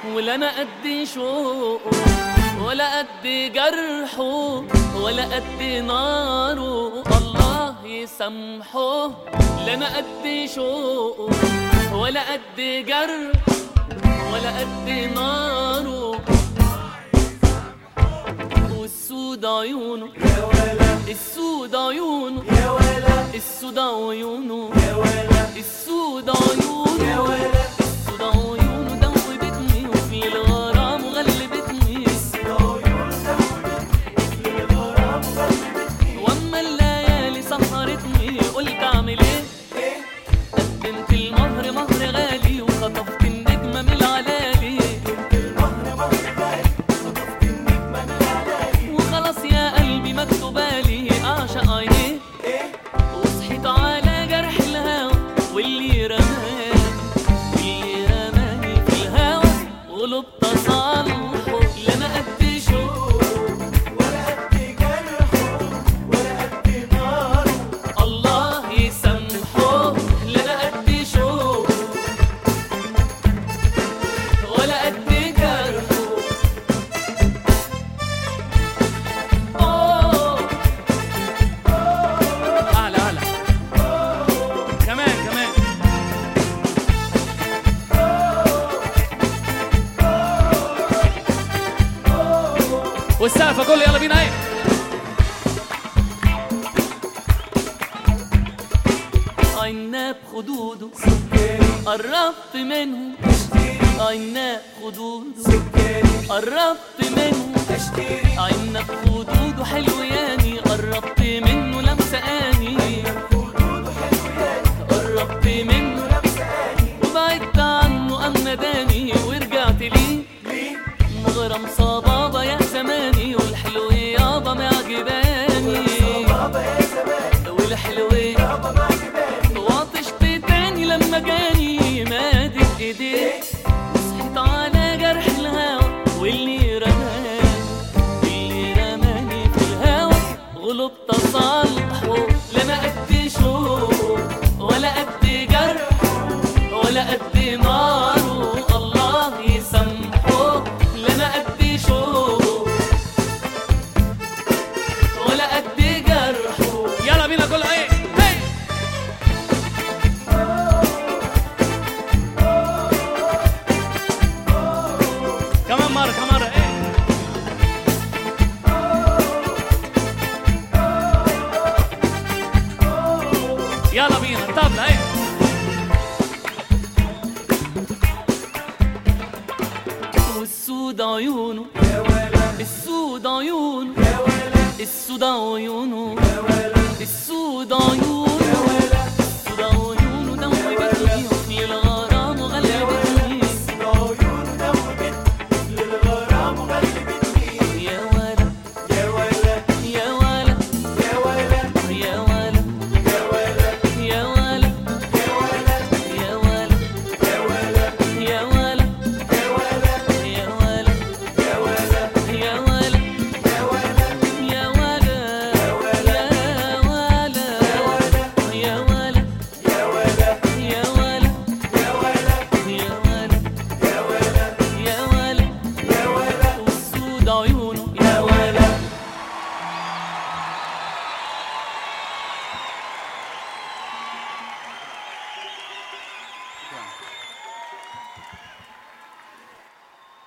ولا انا قد شوقه ولا قد جرحه ولا قد ناره، الله يسامحه. لا انا قد شوقه ولا قد جرح ولا قد ناره، والسود عيونه يا ولا، السود عيونه يا ولا، السود عيونه يا ولا، السود عيونه يا ولا، السود عيونه دوبتني وفي الغرام غلبتني، واما الليالي سهرتني قلت اعمل ايه؟ قدمت المهر مهر غالي وخطفت النجمه من العلالي، وخلاص يا قلبي مكتوبالي اعشق عينيه، وصحيت على جرح الهوى واللي رماني في الهوى غلب تصالحه. لا انا قد شوقه ولا قد جرحه ولا قد ناره، الله يسامحه. لا انا قد شوقه ولا قد جرحه. اعلى اعلى كمان كمان. والسقف كله يلا بينا. ايه عناب خدوده قربت منه، عناب خدوده قربت منه، عناب خدوده حلو ياني قربت منه لمساني، قربت منه وبعدت عنه قام نداني ورجعت ليه مغرم صبابة يا زماني، والحلو يابا معجباني والحلو وعطشت تاني لما جاني مادت ايديه، وصحيت على جرح الهوى واللي رماني في الهوى غلب تصالحه. لا انا قد شوقه ولا قد جرحه ولا قد ناره، الله يسامحه. لا انا قد شوقه ولا قد جرحه. يلا بينا كل ايه هي. كمان مرة ايه. يلا بينا الطبلة ايه. والسود عيونه يا ولا، السود عيونه يا ولا، السود عيونه